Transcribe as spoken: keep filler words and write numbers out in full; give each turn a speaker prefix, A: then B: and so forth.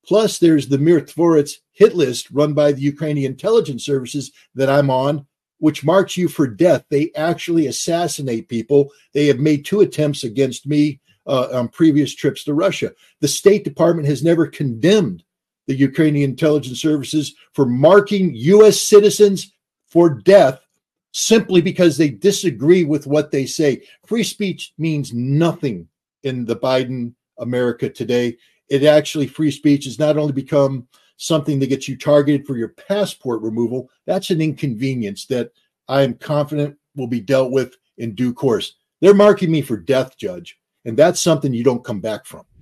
A: Plus, there's the Mirotvorets hit list run by the Ukrainian intelligence services that I'm on, which marks you for death. They actually assassinate people. They have made two attempts against me uh, on previous trips to Russia. The State Department has never condemned the Ukrainian intelligence services for marking U S citizens for death simply because they disagree with what they say. Free speech means nothing in the Biden America today. It actually, free speech has not only become something that gets you targeted for your passport removal, that's an inconvenience that I am confident will be dealt with in due course. They're marking me for death, Judge, and that's something you don't come back from.